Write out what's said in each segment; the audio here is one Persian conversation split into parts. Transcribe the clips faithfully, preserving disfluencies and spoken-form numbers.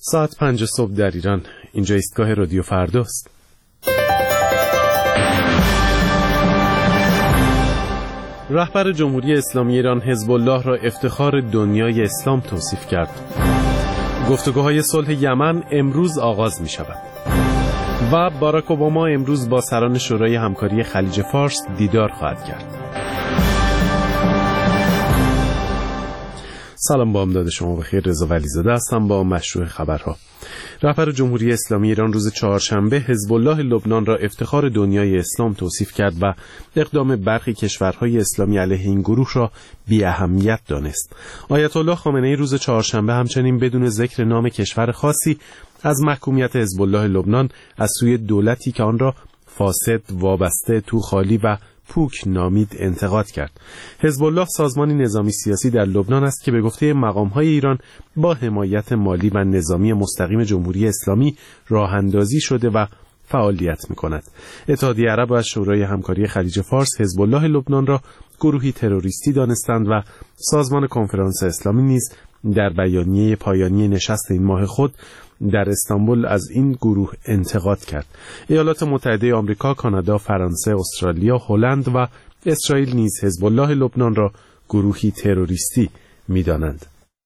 ساعت پنج صبح در ایران. اینجا ایستگاه رادیو فرداست. رهبر جمهوری اسلامی ایران حزب الله را افتخار دنیای اسلام توصیف کرد. گفتگوهای صلح یمن امروز آغاز می شود و باراک اوباما امروز با سران شورای همکاری خلیج فارس دیدار خواهد کرد. سلام، با امداد شما بخیر. رضا ولیزاده هستم با مشروع خبرها. رهبر جمهوری اسلامی ایران روز چهارشنبه حزب الله لبنان را افتخار دنیای اسلام توصیف کرد و اقدام برخی کشورهای اسلامی علیه این گروه را بی اهمیت دانست. آیت الله خامنه‌ای روز چهارشنبه همچنین بدون ذکر نام کشور خاصی از محکومیت حزب الله لبنان از سوی دولتی که آن را فاسد، وابسته، توخالی و پوک نامید انتقاد کرد. حزب الله سازمانی نظامی سیاسی در لبنان است که به گفته مقام‌های ایران با حمایت مالی و نظامی مستقیم جمهوری اسلامی راه‌اندازی شده و فعالیت می‌کند. اتحادیه عرب و شورای همکاری خلیج فارس حزب الله لبنان را گروهی تروریستی دانستند و سازمان کنفرانس اسلامی نیز در بیانیه پایانی نشست این ماه خود در استانبول از این گروه انتقاد کرد. ایالات متحده آمریکا، کانادا، فرانسه، استرالیا، هلند و اسرائیل نیز حزب الله لبنان را گروهی تروریستی می‌دانند.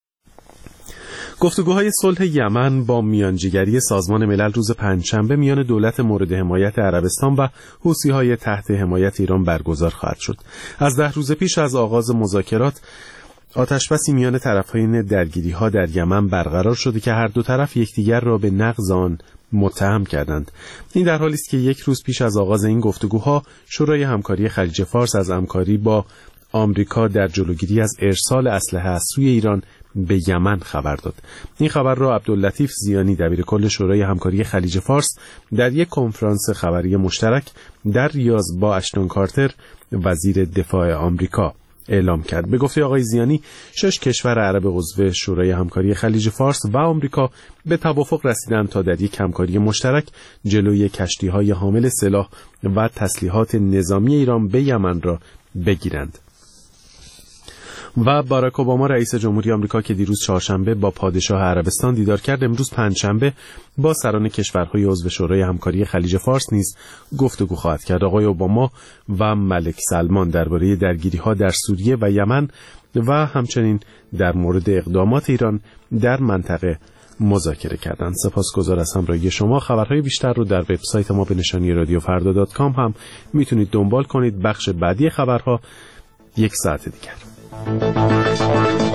گفتگوهای صلح یمن با میانجیگری سازمان ملل روز پنجشنبه میان دولت مورد حمایت عربستان و حوثی‌های تحت حمایت ایران برگزار خواهد شد. از ده روز پیش از آغاز مذاکرات آتشبسی میان طرفین درگیری‌ها در یمن برقرار شده که هر دو طرف یکدیگر را به نقض آن متهم کردند. این در حالی است که یک روز پیش از آغاز این گفتگوها شورای همکاری خلیج فارس از همکاری با آمریکا در جلوگیری از ارسال اسلحه از سوی ایران به یمن خبر داد. این خبر را عبداللطیف زیانی دبیرکل شورای همکاری خلیج فارس در یک کنفرانس خبری مشترک در ریاض با اشتون کارتر وزیر دفاع آمریکا اعلام کرد. به گفته آقای زیانی، شش کشور عرب عضو شورای همکاری خلیج فارس و آمریکا به توافق رسیدند تا در یک همکاری مشترک جلوی کشتی‌های حامل سلاح و تسلیحات نظامی ایران به یمن را بگیرند. و باراک اوباما رئیس جمهوری آمریکا که دیروز چهارشنبه با پادشاه عربستان دیدار کرد، امروز پنجشنبه با سران کشورهای عضو شورای همکاری خلیج فارس نیز گفتگو خواهد کرد. آقای اوباما و ملک سلمان درباره درگیری‌ها در سوریه و یمن و همچنین در مورد اقدامات ایران در منطقه مذاکره کردند. سپاسگزار از همراهی شما. خبرهای بیشتر رو در وبسایت ما به نشانی رادیو فردا دات کام هم میتونید دنبال کنید. بخش بعدی خبرها یک ساعت دیگر.